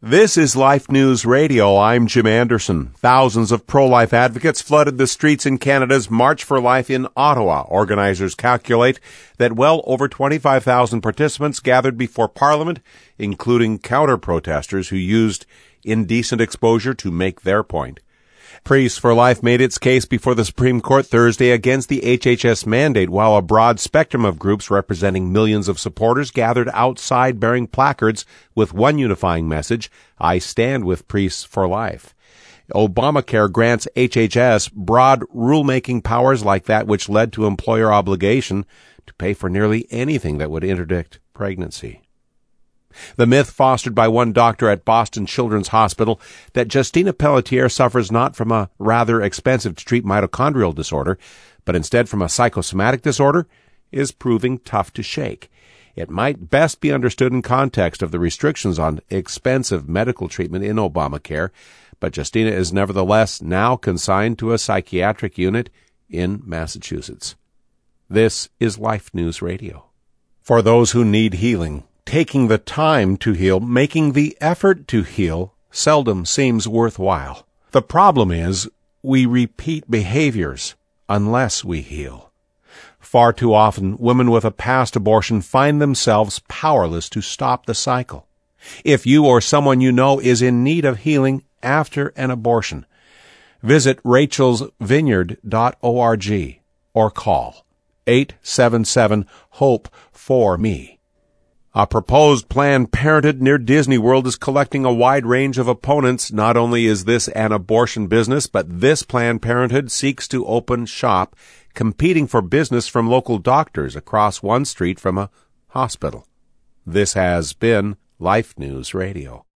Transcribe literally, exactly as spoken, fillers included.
This is Life News Radio. I'm Jim Anderson. Thousands of pro-life advocates flooded the streets in Canada's March for Life in Ottawa. Organizers calculate that well over twenty-five thousand participants gathered before Parliament, including counter-protesters who used indecent exposure to make their point. Priests for Life made its case before the Supreme Court Thursday against the H H S mandate, while a broad spectrum of groups representing millions of supporters gathered outside bearing placards with one unifying message: I stand with Priests for Life. Obamacare grants H H S broad rulemaking powers like that which led to employer obligation to pay for nearly anything that would interdict pregnancy. The myth fostered by one doctor at Boston Children's Hospital that Justina Pelletier suffers not from a rather expensive-to-treat mitochondrial disorder, but instead from a psychosomatic disorder, is proving tough to shake. It might best be understood in context of the restrictions on expensive medical treatment in Obamacare, but Justina is nevertheless now consigned to a psychiatric unit in Massachusetts. This is Life News Radio. For those who need healing, taking the time to heal, making the effort to heal, seldom seems worthwhile. The problem is, we repeat behaviors unless we heal. Far too often, women with a past abortion find themselves powerless to stop the cycle. If you or someone you know is in need of healing after an abortion, visit rachels vineyard dot org or call eight seven seven HOPE for me. A proposed Planned Parenthood near Disney World is collecting a wide range of opponents. Not only is this an abortion business, but this Planned Parenthood seeks to open shop, competing for business from local doctors across one street from a hospital. This has been Life News Radio.